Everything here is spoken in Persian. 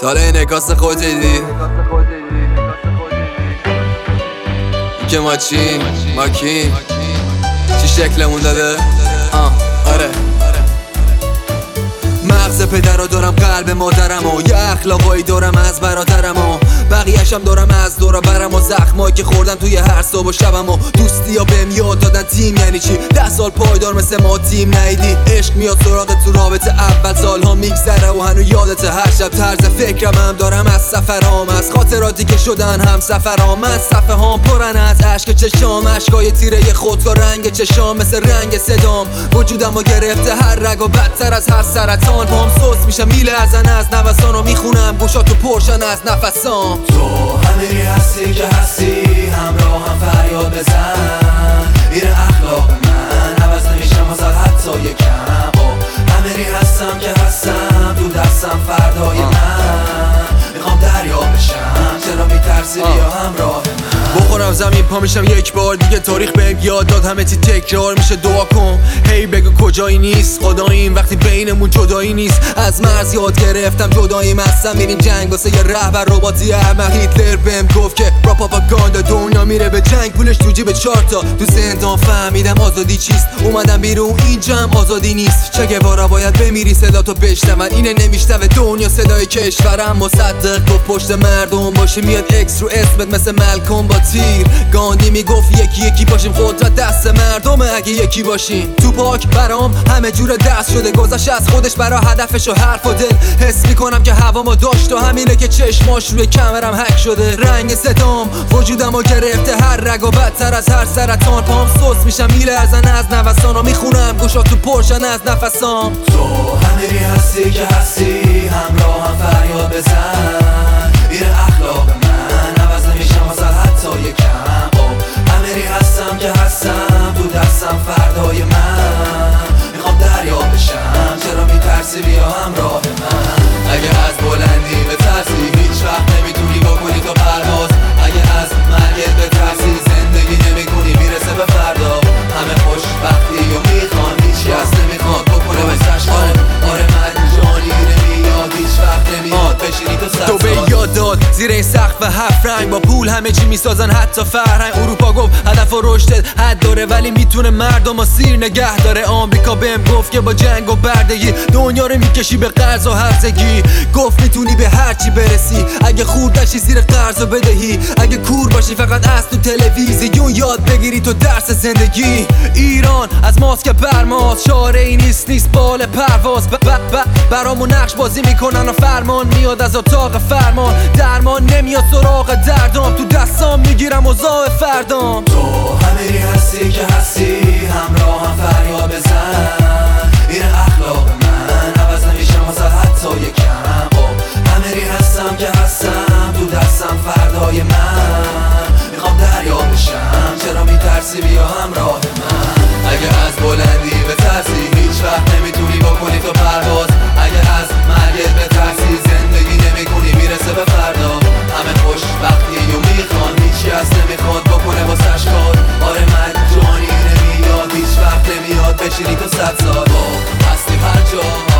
حالا این نکاس خودت دیدی که ما چی؟ ما کی؟ چی شکلمون داده؟ آره مغز پدر دارم قلب مادرم و یه اخلاقایی دارم از برادرم و بقیه‌شم دارم از دور برم و زخمایی که خوردم توی هر صبح و شبم و دوستی ها بهم یاد دادن تیم یعنی چی 10 سال پایدار مثل ما تیم ندیدی عشق میاد سراغ تو رابطه اول سالها میگذره و هنو یادت هر شب طرز فکرم هم دارم از سفرام از خاطراتی که شدن هم سفرام از صفحه هام پرن از عشق چشام عشقای تیره خودکار رنگ چشام مثل رنگ صدام وجودمو گرفته هر رگ و بدتر از هر سرطان پام سوس میشه میلرزن از نوسانو میخونم گوشاتو پرشن از نفسام تو همینی هستی که هستی همراه هم فریاد بزن میره اخلاق من عوض نمیشم ازت حتی یکم همینی هستم که هستم تو دستم فردای من میخوام دریا بشم چرا میترسی بیا همراه من بخورم زمین پا میشم یک بار دیگه تاریخ بهم یاد داد همه چی تکرار میشه دعا کن هی بگو کجایی نیست خداییم وقتی بینمون جدایی نیست از مرز یاد گرفتم جداییم هستم میریم جنگ واسه یه رهبر رباتی احمق هیتلر بهم گفت که را پروپاگاندا دنیا میره به جنگ پولش تو جیب 4 تا تو زندان فهمیدم آزادی چیست اومدم بیرون اینجا هم آزادی نیست چه گوارا باید بمیری صدا تو بشنون اینه نمیشنوه دنیا صدای کشورم مصدق گفت پشت مردم باشه میاد اکس رو اسمت مثل ملکم با تیر گاندی میگفت یکی یکی باشیم قدرت دست مردمه اگه یکی باشیم تو پاک برام همه جور دست شده گذشت از خودش برا هدفش و حرف و دل حس میکنم که هوامو داشت و همینه که چشماش روی کمرم هک شده رنگ صدام وجودمو گرفته هر رگ و بدتر از هر سرطان پام سوس میشم میلرزن از نوسانو میخونم گوشاتو پرشن از نفسام تو همینی هستی که هستی همراه هم فریاد بزن میره اخلاق من عوض نمیشم ازت حتی یکم همینی هستم که هستم تو دستم فردای من میخوام دریا بشم چرا میترسی بیا همراه من اگه از بلندی بترسی هیچ وقت نمیتونی بکنی تو پرواز اگه از مرگت بترسی زندگی نمیکنی میرسه به فردا همه خوشبختی و میخوان هیچی از نمیخواد بکنه بسش آره من جانی نمیاد هیچ وقت نمیاد بشینی تو به یاد داد زیر این سقف 7 رنگ با پول همه چی میسازن حتی فرهنگ اروپا گفت هدف و رشدت حد داره ولی میتونه مردم و سیر نگه داره آمریکا بهم گفت که با جنگ و بردگی دنیا رو میکشی به قرض و هرزگی گفت میتونی به هرچی برسی اگه خوردشی زیر قرض و بدهی اگه کور باشی فقط از تو تلویزیون یاد بگیری تو درس زندگی ایران از ماست که برماز چاره ای نیست بال پرواز برامون نقش بازی میکنن و فرمان میاد از اتاق فرمان درمان نمیاد سراغ دردام تو دستام میگیرم اوضاع فردام تو همینی هستی که هستی همراه هم فریاد بزن میره اخلاق من عوض نمیشم ازت حتی یکم همینی هستم که هستم تو دستم فردای من میخوام دریا بشم چرا میترسی بیا همراه من اگه از بلندی بترسی هیچ وقت نمیتونی بکنی تو پرواز اگه از مرگت بترسی زندگی نمیکنی میرسه به فردا همه خوشبختی و میخوان هیچی از نمیخواد بکنه واسش کار آره من جانی نمیاد هیچ وقت نمیاد بشینی تو 100 سال هستی هر جا